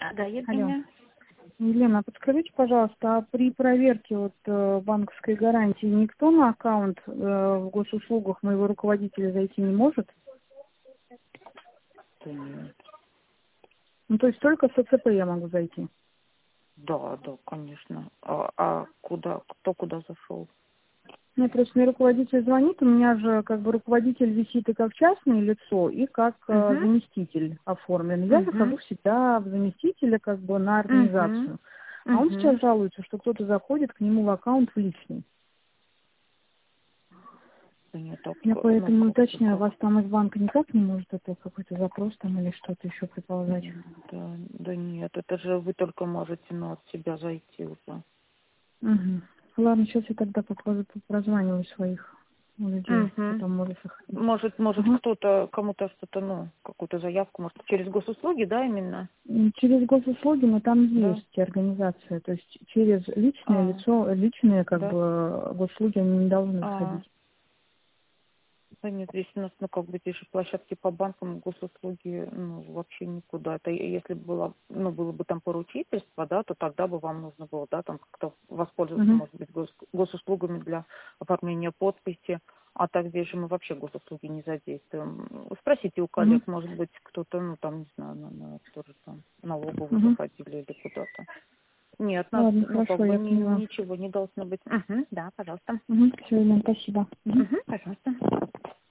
Да, Алло. Евгения. Елена, подскажите, пожалуйста, а при проверке банковской гарантии никто на аккаунт в госуслугах моего руководителя зайти не может? Да нет. Ну, то есть только с ОЦП я могу зайти? Да, конечно. А куда, кто куда зашел? Мне просто мне руководитель звонит, у меня же как бы руководитель висит и как частное лицо, и как Угу. заместитель оформлен. Я Угу. захожу всегда в заместителя как бы на Угу. организацию. А он Угу. сейчас жалуется, что кто-то заходит к нему в аккаунт в личный. Да нет, так, Я ну поэтому уточняю, как? вас там из банка никак не может это какой-то запрос там или что-то еще предполагать? Да нет, это же вы только можете, от себя зайти уже. Угу. Ладно, сейчас я тогда прозваниваю своих людей, кто Угу. там может заходить. Может Ага. кто-то, кому-то что-то, какую-то заявку, может, через госуслуги, да, именно? Через госуслуги, но там Да. есть организация, то есть через личное А, лицо, личные как да. бы госуслуги они не должны А, заходить. да нет, здесь у нас, здесь же площадки по банкам, госуслуги, вообще никуда. Это если было бы там поручительство, да, то тогда бы вам нужно было, да, там как-то воспользоваться, Угу. может быть, госуслугами для оформления подписи. А так здесь же мы вообще госуслуги не задействуем. Спросите у Угу. коллег, может быть, кто-то, там, не знаю, тоже там налоговую Угу. заходили или куда-то. Нет, нас, Ладно, хорошо, я поняла. ничего не должно быть. Угу, да, пожалуйста. Угу. Все, Елена, спасибо. Угу. Угу, пожалуйста.